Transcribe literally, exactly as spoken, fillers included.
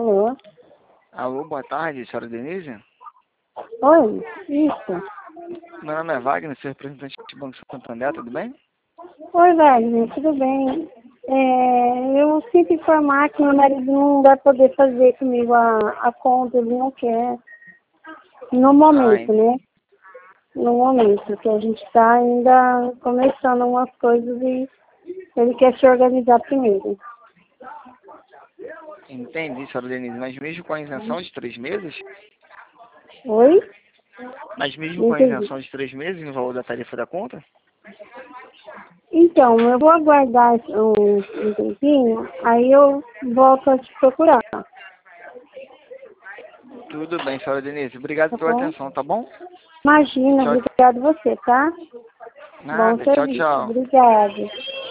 Alô? Alô, boa tarde, senhora Denise? Oi, isso. Meu nome é Wagner, sou representante do Banco Santander, tudo bem? Oi, Wagner, tudo bem? É, eu sinto informar que meu marido não vai poder fazer comigo a, a conta, ele não quer. No momento, Ai, né? No momento, que a gente está ainda começando umas coisas e ele quer se organizar primeiro. entendi, senhora Denise, mas mesmo com a isenção de três meses? Oi? Mas mesmo Não com a entendi. isenção de três meses no valor da tarifa da conta? Então, eu vou aguardar um, um tempinho, aí eu volto a te procurar, tá Tudo bem, senhora Denise, obrigado pela bom? atenção, tá bom? Imagina, Tchau, obrigado você, tá? Bom nada, tchau, serviço, tchau. obrigada.